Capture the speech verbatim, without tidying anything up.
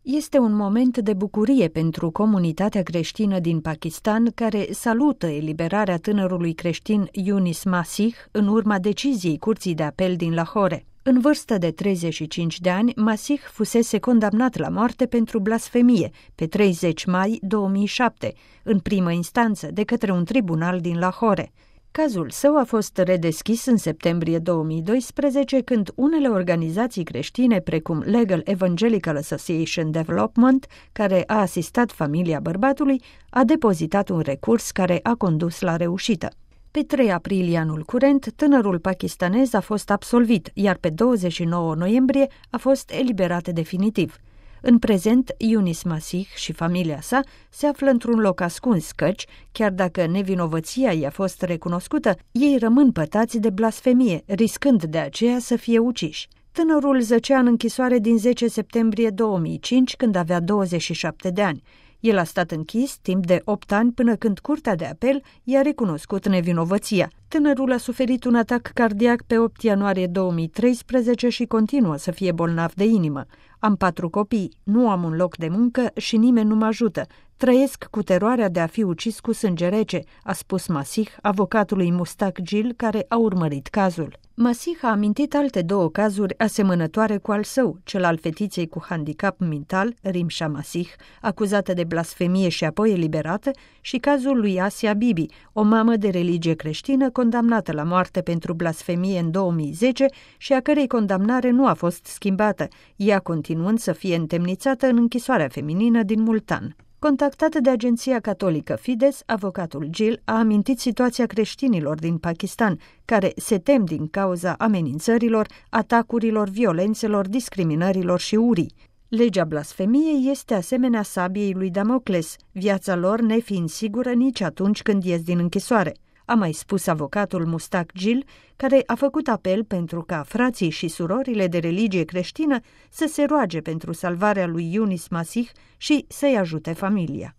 Este un moment de bucurie pentru comunitatea creștină din Pakistan, care salută eliberarea tânărului creștin Yunis Masih în urma deciziei Curții de Apel din Lahore. În vârstă de treizeci și cinci de ani, Masih fusese condamnat la moarte pentru blasfemie pe treizeci mai două mii șapte, în primă instanță, de către un tribunal din Lahore. Cazul său a fost redeschis în septembrie două mii doisprezece, când unele organizații creștine, precum Legal Evangelical Association Development, care a asistat familia bărbatului, a depozitat un recurs care a condus la reușită. Pe trei aprilie anul curent, tânărul pakistanez a fost absolvit, iar pe douăzeci și nouă noiembrie a fost eliberat definitiv. În prezent, Yunis Masih și familia sa se află într-un loc ascuns, căci, chiar dacă nevinovăția i-a fost recunoscută, ei rămân pătați de blasfemie, riscând de aceea să fie uciși. Tânărul zăcea în închisoare din zece septembrie două mii cinci, când avea douăzeci și șapte de ani. El a stat închis timp de opt ani până când Curtea de Apel i-a recunoscut nevinovăția. Tânărul a suferit un atac cardiac pe opt ianuarie două mii treisprezece și continuă să fie bolnav de inimă. Am patru copii, nu am un loc de muncă și nimeni nu mă ajută. Trăiesc cu teroarea de a fi ucis cu sânge rece, a spus Masih, avocatului Mustak Gil, care a urmărit cazul. Masih a amintit alte două cazuri asemănătoare cu al său, cel al fetiței cu handicap mental, Rimsha Masih, acuzată de blasfemie și apoi eliberată, și cazul lui Asia Bibi, o mamă de religie creștină condamnată la moarte pentru blasfemie în două mii zece și a cărei condamnare nu a fost schimbată, ea continuând să fie întemnițată în închisoarea feminină din Multan. Contactat de agenția catolică Fides, avocatul Gil a amintit situația creștinilor din Pakistan, care se tem din cauza amenințărilor, atacurilor, violențelor, discriminărilor și urii. Legea blasfemiei este asemenea sabiei lui Damocles, viața lor nefiind sigură nici atunci când ies din închisoare, a mai spus avocatul Mustak Gil, care a făcut apel pentru ca frații și surorile de religie creștină să se roage pentru salvarea lui Yunis Masih și să-i ajute familia.